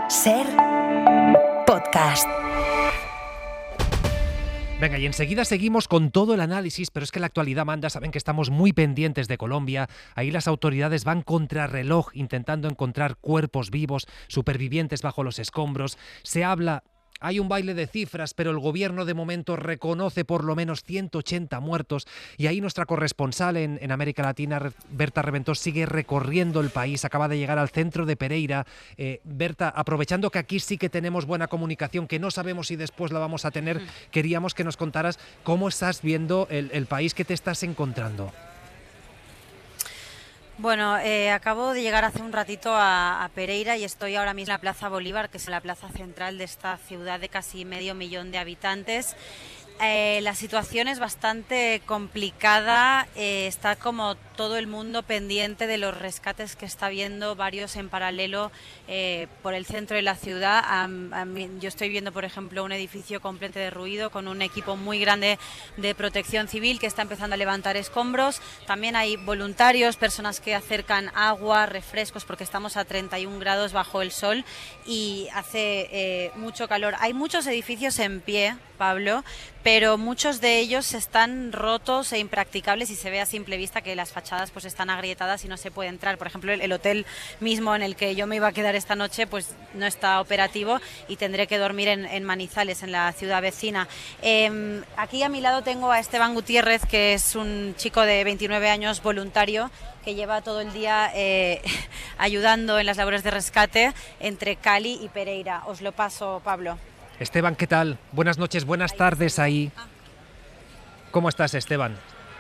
Ser podcast. Venga, y enseguida seguimos con todo el análisis, pero es que la actualidad manda, saben que estamos muy pendientes de Colombia. Ahí las autoridades van contrarreloj intentando encontrar cuerpos vivos, supervivientes bajo los escombros. Se habla... Hay un baile de cifras, pero el gobierno de momento reconoce por lo menos 180 muertos y ahí nuestra corresponsal en América Latina, Berta Reventós, sigue recorriendo el país, acaba de llegar al centro de Pereira. Berta, aprovechando que aquí sí que tenemos buena comunicación, que no sabemos si después la vamos a tener, queríamos que nos contaras cómo estás viendo el país, que te estás encontrando. Bueno, acabo de llegar hace un ratito a Pereira y estoy ahora mismo en la Plaza Bolívar, que es la plaza central de esta ciudad de casi 500.000 de habitantes. La situación es bastante complicada, está como todo el mundo pendiente de los rescates que está viendo, varios en paralelo por el centro de la ciudad. Yo estoy viendo, por ejemplo, un edificio completo derruido con un equipo muy grande de protección civil que está empezando a levantar escombros. También hay voluntarios, personas que acercan agua, refrescos, porque estamos a 31 grados bajo el sol y hace mucho calor. Hay muchos edificios en pie, Pablo, pero muchos de ellos están rotos e impracticables y se ve a simple vista que las fachadas pues están agrietadas y no se puede entrar. Por ejemplo, el hotel mismo en el que yo me iba a quedar esta noche pues no está operativo y tendré que dormir en Manizales, en la ciudad vecina. Aquí a mi lado tengo a Esteban Gutiérrez, que es un chico de 29 años voluntario que lleva todo el día ayudando en las labores de rescate entre Cali y Pereira. Os lo paso, Pablo. Esteban, ¿qué tal? Buenas noches, buenas tardes ahí. ¿Cómo estás, Esteban?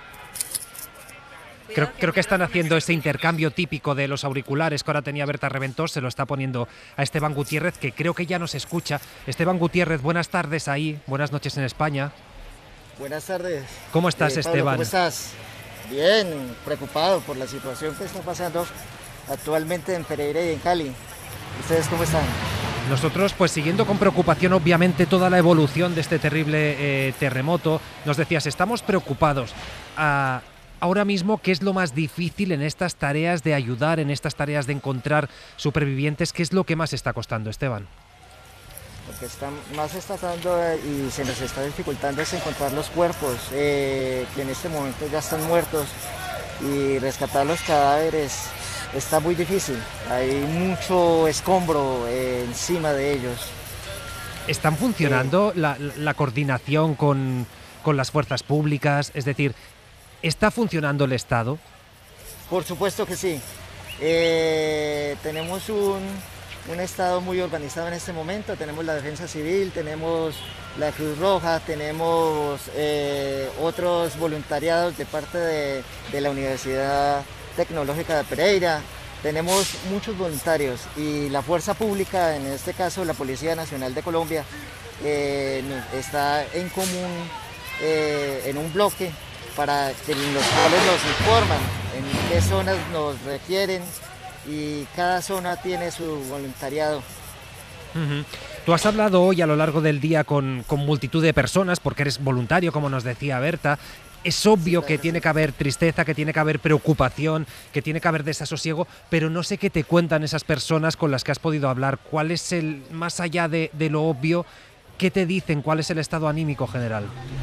Creo que están haciendo ese intercambio típico de los auriculares que ahora tenía Berta Reventós, se lo está poniendo a Esteban Gutiérrez, que creo que ya nos escucha. Esteban Gutiérrez, buenas tardes ahí, buenas noches en España. Buenas tardes. ¿Cómo estás, Pablo, Esteban? ¿cómo estás? Bien, preocupado por la situación que está pasando actualmente en Pereira y en Cali. ¿Ustedes cómo están? Nosotros, pues siguiendo con preocupación, obviamente, toda la evolución de este terrible terremoto. Nos decías, estamos preocupados. Ahora mismo, ¿qué es lo más difícil en estas tareas de ayudar, en estas tareas de encontrar supervivientes? ¿Qué es lo que más está costando, Esteban? Lo que más está dando y se nos está dificultando es encontrar los cuerpos, que en este momento ya están muertos, y rescatar los cadáveres está muy difícil. Hay mucho escombro encima de ellos. ¿Están funcionando la coordinación con las fuerzas públicas? Es decir, ¿está funcionando el Estado? Por supuesto que sí. Tenemos un Estado muy organizado en este momento. Tenemos la Defensa Civil, tenemos la Cruz Roja, tenemos otros voluntariados de parte de la Universidad Tecnológica de Pereira. Tenemos muchos voluntarios y la fuerza pública, en este caso la Policía Nacional de Colombia, está en común en un bloque para que los cuales nos informan en qué zonas nos requieren y cada zona tiene su voluntariado. Uh-huh. Tú has hablado hoy a lo largo del día con multitud de personas porque eres voluntario, como nos decía Berta. Es obvio que tiene que haber tristeza, que tiene que haber preocupación, que tiene que haber desasosiego, pero no sé qué te cuentan esas personas con las que has podido hablar. ¿Cuál es más allá de lo obvio, qué te dicen? ¿Cuál es el estado anímico general?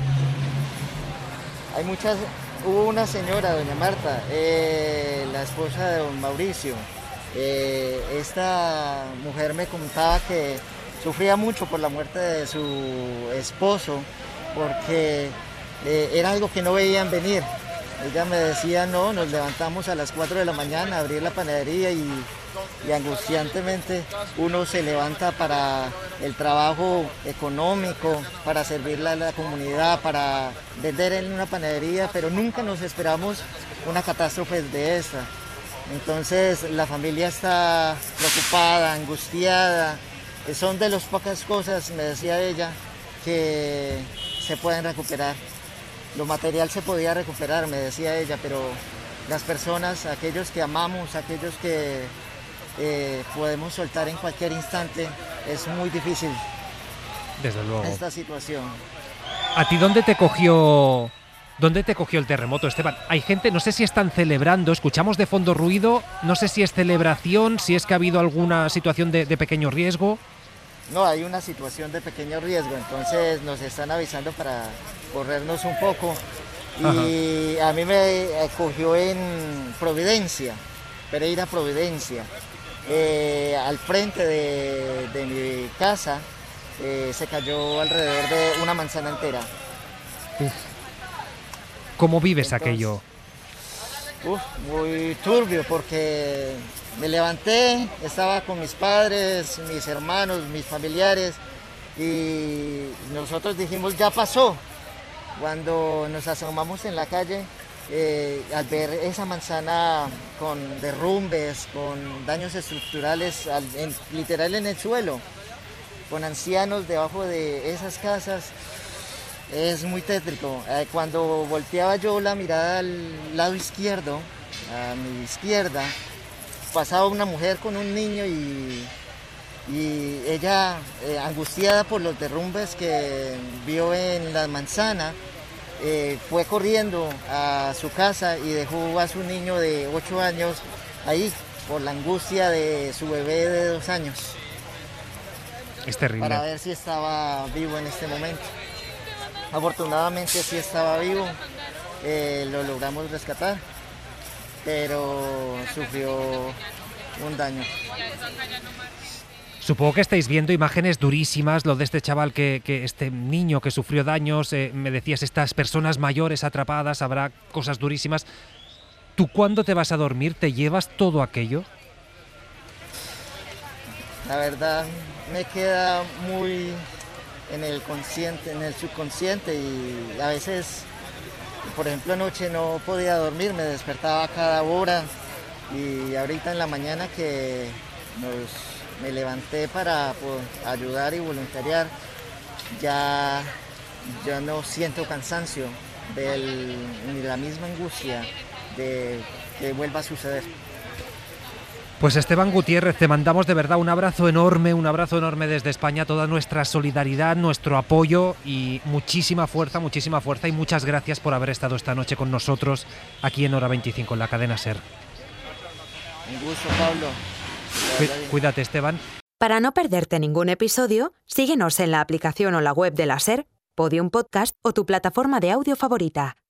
Hubo una señora, doña Marta, la esposa de don Mauricio. Esta mujer me contaba que sufría mucho por la muerte de su esposo, porque era algo que no veían venir. Ella me decía, no, nos levantamos a las 4 de la mañana a abrir la panadería y angustiantemente uno se levanta para el trabajo económico, para servirle a la comunidad, para vender en una panadería, pero nunca nos esperamos una catástrofe de esta. Entonces la familia está preocupada, angustiada. Son de las pocas cosas, me decía ella, que se pueden recuperar. Lo material se podía recuperar, me decía ella, pero las personas, aquellos que amamos, aquellos que podemos soltar en cualquier instante, es muy difícil. Desde luego. Esta situación. ¿A ti dónde te cogió ¿Dónde te cogió el terremoto, Esteban? Hay gente, no sé si están celebrando, escuchamos de fondo ruido, no sé si es celebración, si es que ha habido alguna situación de pequeño riesgo. No, hay una situación de pequeño riesgo, entonces nos están avisando para corrernos un poco. Y a mí me cogió en Providencia, Pereira, Providencia. Al frente de mi casa se cayó alrededor de una manzana entera. Uf. ¿Cómo vives Entonces, aquello? Muy turbio porque me levanté, estaba con mis padres, mis hermanos, mis familiares y nosotros dijimos ya pasó. Cuando nos asomamos en la calle, al ver esa manzana con derrumbes, con daños estructurales, literal en el suelo, con ancianos debajo de esas casas, es muy tétrico. Cuando volteaba yo la mirada al lado izquierdo, a mi izquierda, pasaba una mujer con un niño y ella, angustiada por los derrumbes que vio en la manzana, fue corriendo a su casa y dejó a su niño de 8 años ahí por la angustia de su bebé de 2 años. Es terrible. Para ver si estaba vivo en este momento. Afortunadamente sí estaba vivo, lo logramos rescatar, pero sufrió un daño. Supongo que estáis viendo imágenes durísimas, lo de este chaval, este niño que sufrió daños, me decías, estas personas mayores atrapadas, habrá cosas durísimas. ¿Tú cuándo te vas a dormir? ¿Te llevas todo aquello? La verdad me queda muy en el consciente, en el subconsciente, y a veces, por ejemplo, anoche no podía dormir, me despertaba a cada hora, y ahorita en la mañana que me levanté para ayudar y voluntariar, ya no siento cansancio ni la misma angustia de que vuelva a suceder. Pues Esteban Gutiérrez, te mandamos de verdad un abrazo enorme desde España, toda nuestra solidaridad, nuestro apoyo y muchísima fuerza y muchas gracias por haber estado esta noche con nosotros aquí en Hora 25 en la cadena SER. Un gusto, Pablo. Cuídate, Esteban. Para no perderte ningún episodio, síguenos en la aplicación o la web de la SER, Podium Podcast o tu plataforma de audio favorita.